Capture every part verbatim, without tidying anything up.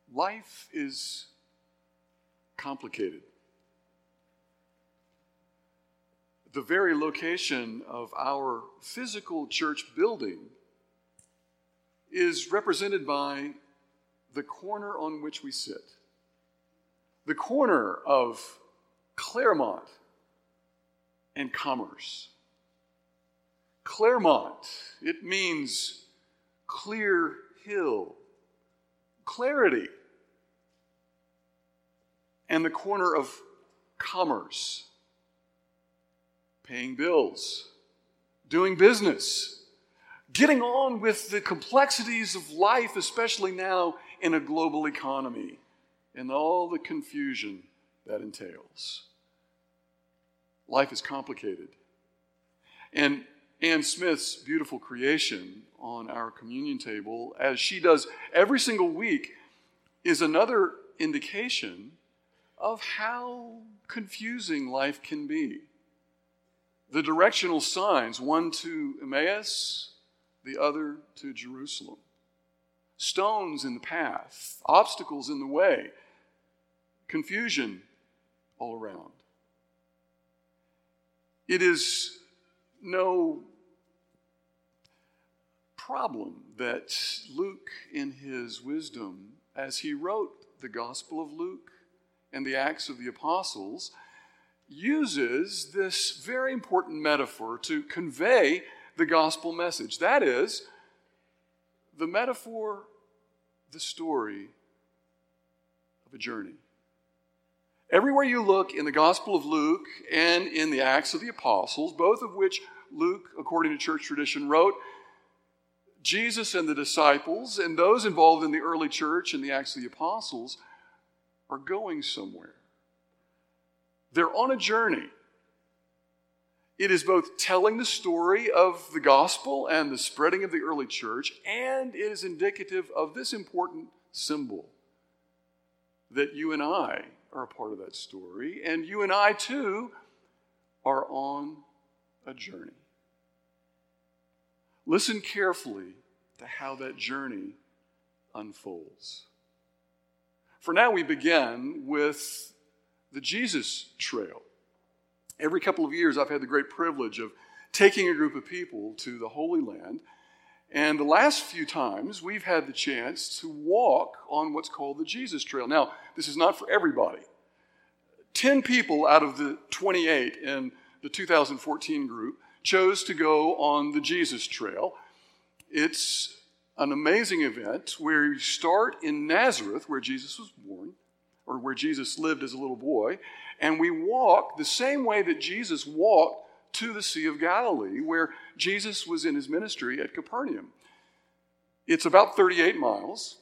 life is complicated. The very location of our physical church building is represented by the corner on which we sit. The corner of Claremont and Commerce. Claremont, it means clear hill, clarity. And the corner of Commerce, paying bills, doing business, getting on with the complexities of life, especially now in a global economy, and all the confusion that entails. Life is complicated. And Anne Smith's beautiful creation on our communion table, as she does every single week, is another indication of how confusing life can be. The directional signs, one to Emmaus, the other to Jerusalem. Stones in the path, obstacles in the way, confusion all around. It is no problem that Luke, in his wisdom, as he wrote the Gospel of Luke and the Acts of the Apostles, uses this very important metaphor to convey the gospel message. That is, the metaphor, the story of a journey. Everywhere you look in the Gospel of Luke and in the Acts of the Apostles, both of which Luke, according to church tradition, wrote, Jesus and the disciples and those involved in the early church and the Acts of the Apostles are going somewhere. They're on a journey. It is both telling the story of the gospel and the spreading of the early church, and it is indicative of this important symbol that you and I are a part of that story, and you and I too are on a journey. Listen carefully to how that journey unfolds. For now, we begin with the Jesus Trail. Every couple of years, I've had the great privilege of taking a group of people to the Holy Land. And the last few times, we've had the chance to walk on what's called the Jesus Trail. Now, this is not for everybody. Ten people out of the twenty-eight in the two thousand fourteen group chose to go on the Jesus Trail. It's an amazing event where you start in Nazareth, where Jesus was born, or where Jesus lived as a little boy, and we walk the same way that Jesus walked to the Sea of Galilee, where Jesus was in his ministry at Capernaum. It's about thirty-eight miles,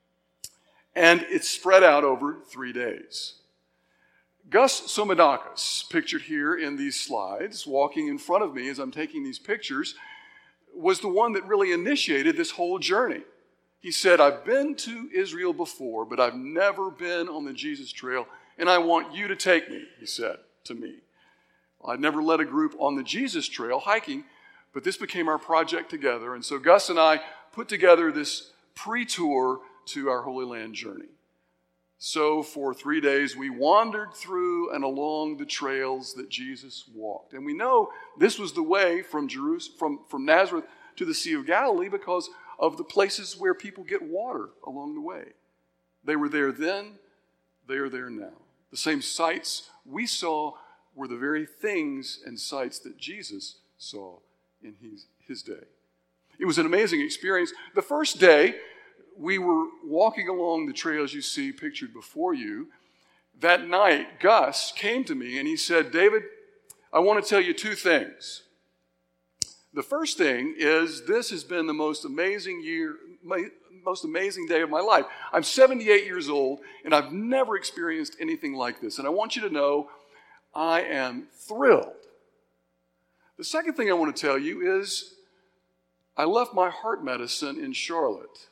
and it's spread out over three days. Gus Somodakis, pictured here in these slides, walking in front of me as I'm taking these pictures, was the one that really initiated this whole journey. He said, I've been to Israel before, but I've never been on the Jesus Trail, and I want you to take me, he said to me. I'd never led a group on the Jesus Trail hiking, but this became our project together, and so Gus and I put together this pre-tour to our Holy Land journey. So for three days, we wandered through and along the trails that Jesus walked. And we know this was the way from Jerusalem, from, from Nazareth to the Sea of Galilee because of the places where people get water along the way. They were there then, they are there now. The same sights we saw were the very things and sights that Jesus saw in his, his day. It was an amazing experience. The first day, we were walking along the trails you see pictured before you. That night, Gus came to me and he said, David, I want to tell you two things. The first thing is this has been the most amazing year, most amazing day of my life. I'm seventy-eight years old and I've never experienced anything like this. And I want you to know I am thrilled. The second thing I want to tell you is I left my heart medicine in Charlotte.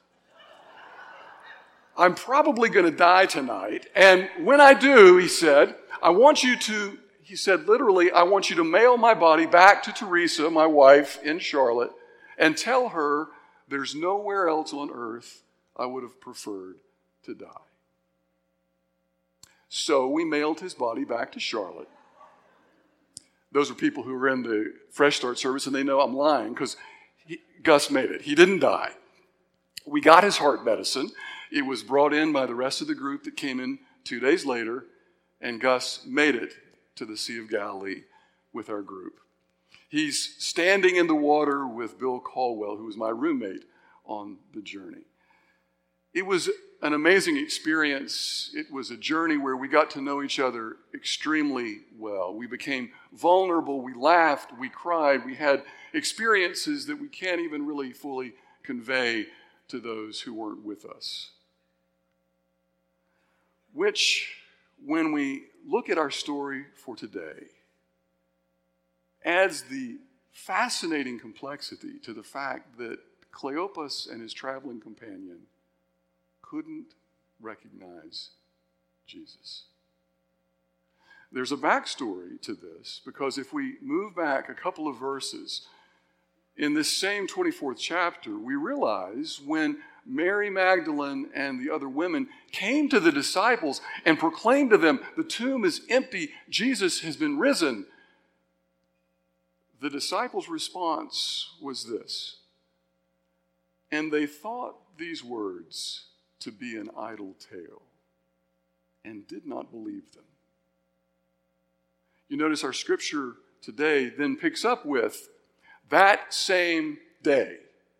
I'm probably going to die tonight. And when I do, he said, I want you to, he said literally, I want you to mail my body back to Teresa, my wife in Charlotte, and tell her there's nowhere else on earth I would have preferred to die. So we mailed his body back to Charlotte. Those are people who were in the Fresh Start service, and they know I'm lying because Gus made it. He didn't die. We got his heart medicine. It was brought in by the rest of the group that came in two days later, and Gus made it to the Sea of Galilee with our group. He's standing in the water with Bill Caldwell, who was my roommate on the journey. It was an amazing experience. It was a journey where we got to know each other extremely well. We became vulnerable. We laughed. We cried. We had experiences that we can't even really fully convey to those who weren't with us. Which, when we look at our story for today, adds the fascinating complexity to the fact that Cleopas and his traveling companion couldn't recognize Jesus. There's a backstory to this, because if we move back a couple of verses, in this same twenty-fourth chapter, we realize when Mary Magdalene and the other women came to the disciples and proclaimed to them, the tomb is empty, Jesus has been risen. The disciples' response was this: and they thought these words to be an idle tale, and did not believe them. You notice our scripture today then picks up with that same day.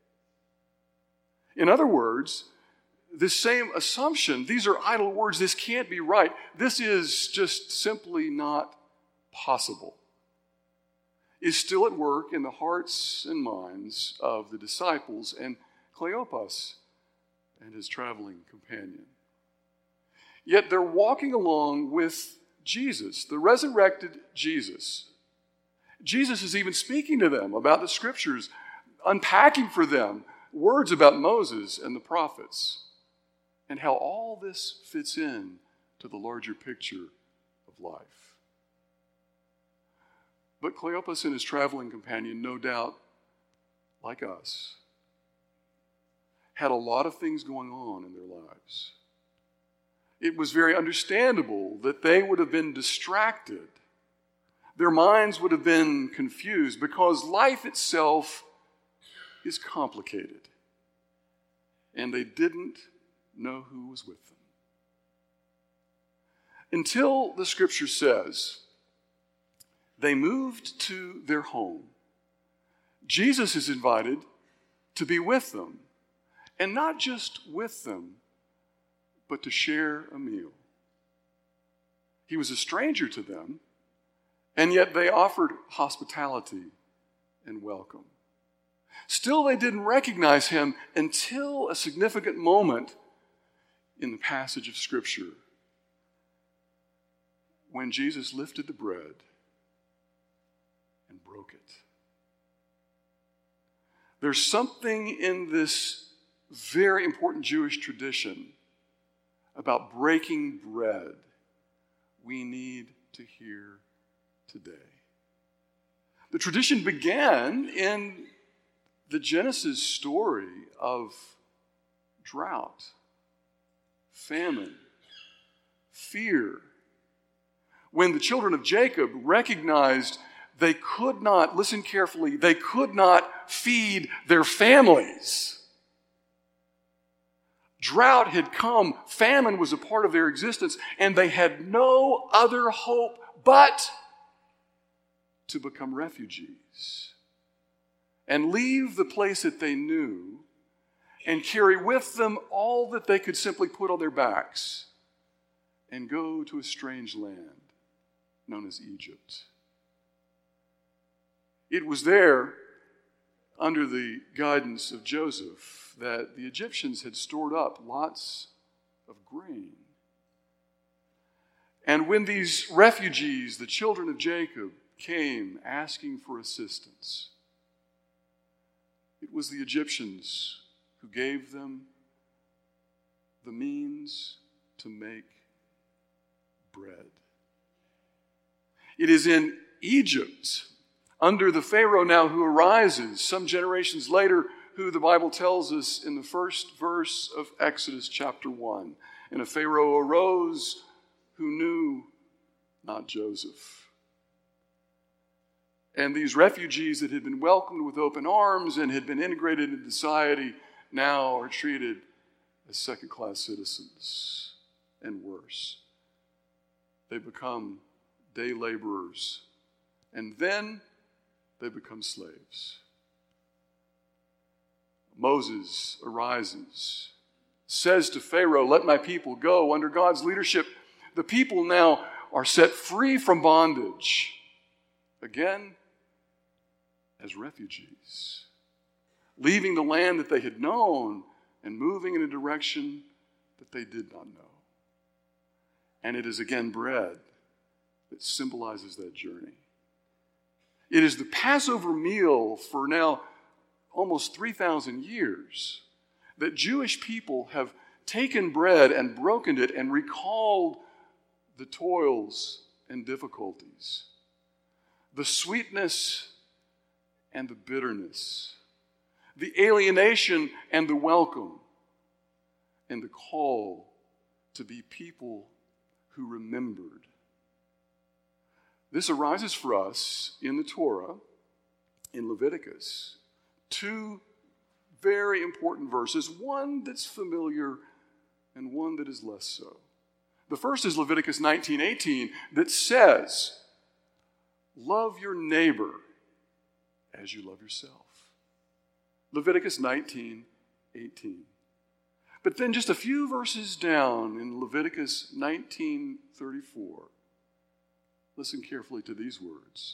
In other words, this same assumption, these are idle words, this can't be right, this is just simply not possible, is still at work in the hearts and minds of the disciples and Cleopas and his traveling companion. Yet they're walking along with Jesus, the resurrected Jesus. Jesus is even speaking to them about the scriptures, unpacking for them words about Moses and the prophets, and how all this fits in to the larger picture of life. But Cleopas and his traveling companion, no doubt, like us, had a lot of things going on in their lives. It was very understandable that they would have been distracted. Their minds would have been confused, because life itself is complicated. And they didn't know who was with them. Until the scripture says they moved to their home. Jesus is invited to be with them. And not just with them, but to share a meal. He was a stranger to them, and yet they offered hospitality and welcome. Still, they didn't recognize him until a significant moment in the passage of Scripture, when Jesus lifted the bread and broke it. There's something in this very important Jewish tradition about breaking bread we need to hear today. The tradition began in the Genesis story of drought, famine, fear. When the children of Jacob recognized they could not, listen carefully, they could not feed their families. Drought had come, famine was a part of their existence, and they had no other hope but to become refugees and leave the place that they knew and carry with them all that they could simply put on their backs and go to a strange land known as Egypt. It was there, under the guidance of Joseph, that the Egyptians had stored up lots of grain. And when these refugees, the children of Jacob, came asking for assistance, it was the Egyptians who gave them the means to make bread. It is in Egypt, under the Pharaoh now who arises some generations later, who the Bible tells us in the first verse of Exodus chapter one. And a Pharaoh arose who knew not Joseph. And these refugees that had been welcomed with open arms and had been integrated into society now are treated as second-class citizens, and worse. They become day laborers, and then they become slaves. Moses arises, says to Pharaoh, "Let my people go." Under God's leadership, the people now are set free from bondage, again, as refugees, leaving the land that they had known and moving in a direction that they did not know. And it is again bread that symbolizes that journey. It is the Passover meal for now almost three thousand years that Jewish people have taken bread and broken it and recalled the toils and difficulties, the sweetness and the bitterness, the alienation and the welcome, and the call to be people who remembered. This arises for us in the Torah, in Leviticus. Two very important verses, one that's familiar and one that is less so. The first is Leviticus nineteen eighteen that says, "Love your neighbor as you love yourself." Leviticus nineteen eighteen. But then just a few verses down in Leviticus nineteen thirty-four, listen carefully to these words.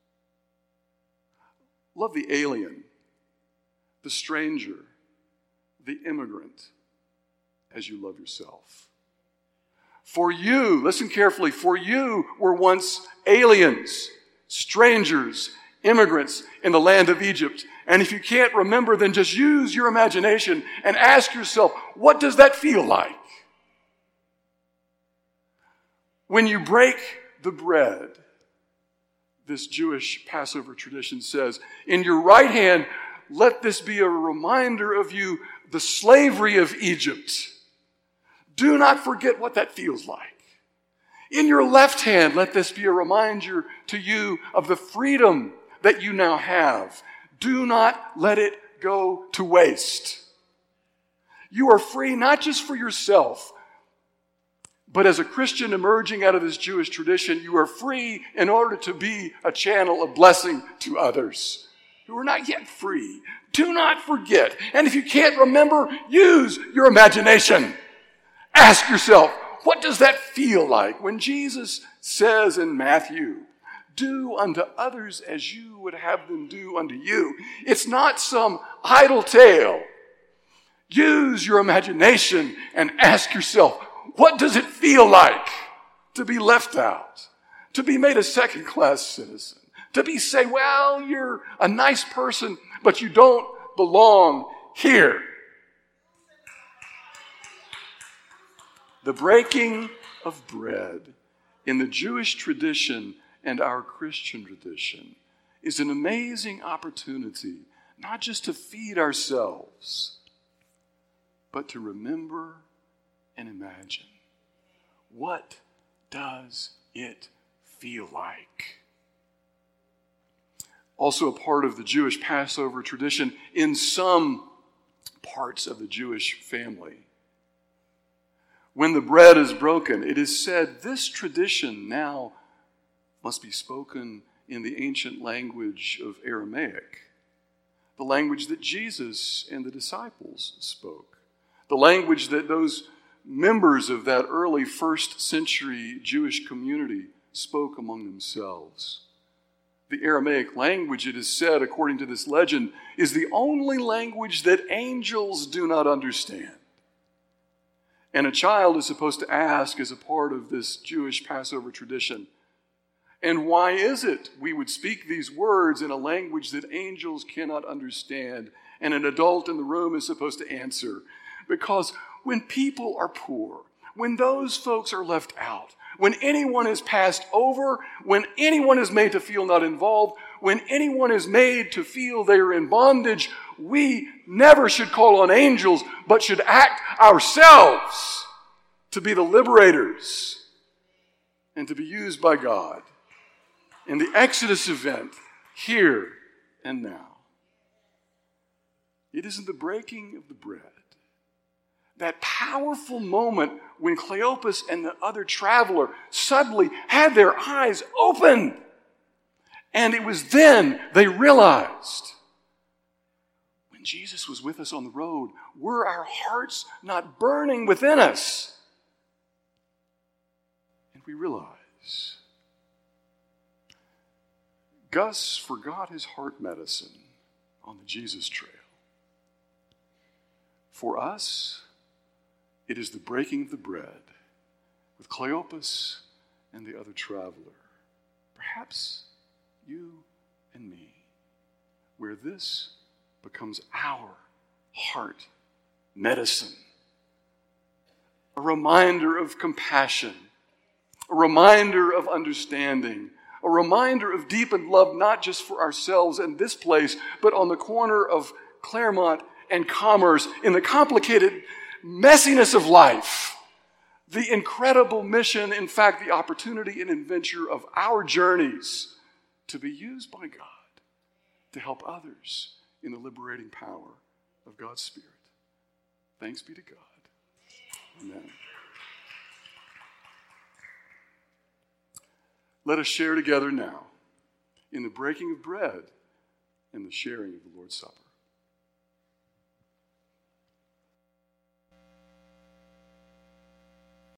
Love the alien, the stranger, the immigrant, as you love yourself. For you, listen carefully, for you were once aliens, strangers, immigrants in the land of Egypt. And if you can't remember, then just use your imagination and ask yourself, what does that feel like? When you break the bread, this Jewish Passover tradition says, in your right hand, let this be a reminder of you, the slavery of Egypt. Do not forget what that feels like. In your left hand, let this be a reminder to you of the freedom that you now have. Do not let it go to waste. You are free not just for yourself, but as a Christian emerging out of this Jewish tradition, you are free in order to be a channel of blessing to others who are not yet free. Do not forget. And if you can't remember, use your imagination. Ask yourself, what does that feel like when Jesus says in Matthew, do unto others as you would have them do unto you? It's not some idle tale. Use your imagination and ask yourself, what does it feel like to be left out? To be made a second-class citizen? To be say, well, you're a nice person, but you don't belong here. The breaking of bread in the Jewish tradition and our Christian tradition is an amazing opportunity, not just to feed ourselves, but to remember and imagine. What does it feel like? Also a part of the Jewish Passover tradition in some parts of the Jewish family. When the bread is broken, it is said this tradition now must be spoken in the ancient language of Aramaic, the language that Jesus and the disciples spoke, the language that those members of that early first century Jewish community spoke among themselves. The Aramaic language, it is said, according to this legend, is the only language that angels do not understand. And a child is supposed to ask, as a part of this Jewish Passover tradition, and why is it we would speak these words in a language that angels cannot understand? And an adult in the room is supposed to answer, because when people are poor, when those folks are left out, when anyone is passed over, when anyone is made to feel not involved, when anyone is made to feel they are in bondage, we never should call on angels, but should act ourselves to be the liberators and to be used by God in the Exodus event here and now. It is in the breaking of the bread, that powerful moment when Cleopas and the other traveler suddenly had their eyes opened. And it was then they realized, when Jesus was with us on the road, were our hearts not burning within us? And we realize Gus forgot his heart medicine on the Jesus trail. For us, it is the breaking of the bread with Cleopas and the other traveler. Perhaps you and me, where this becomes our heart medicine. A reminder of compassion, a reminder of understanding, a reminder of deepened love, not just for ourselves and this place, but on the corner of Claremont and Commerce, in the complicated messiness of life, the incredible mission, in fact, the opportunity and adventure of our journeys to be used by God to help others in the liberating power of God's Spirit. Thanks be to God. Amen. Let us share together now in the breaking of bread and the sharing of the Lord's Supper.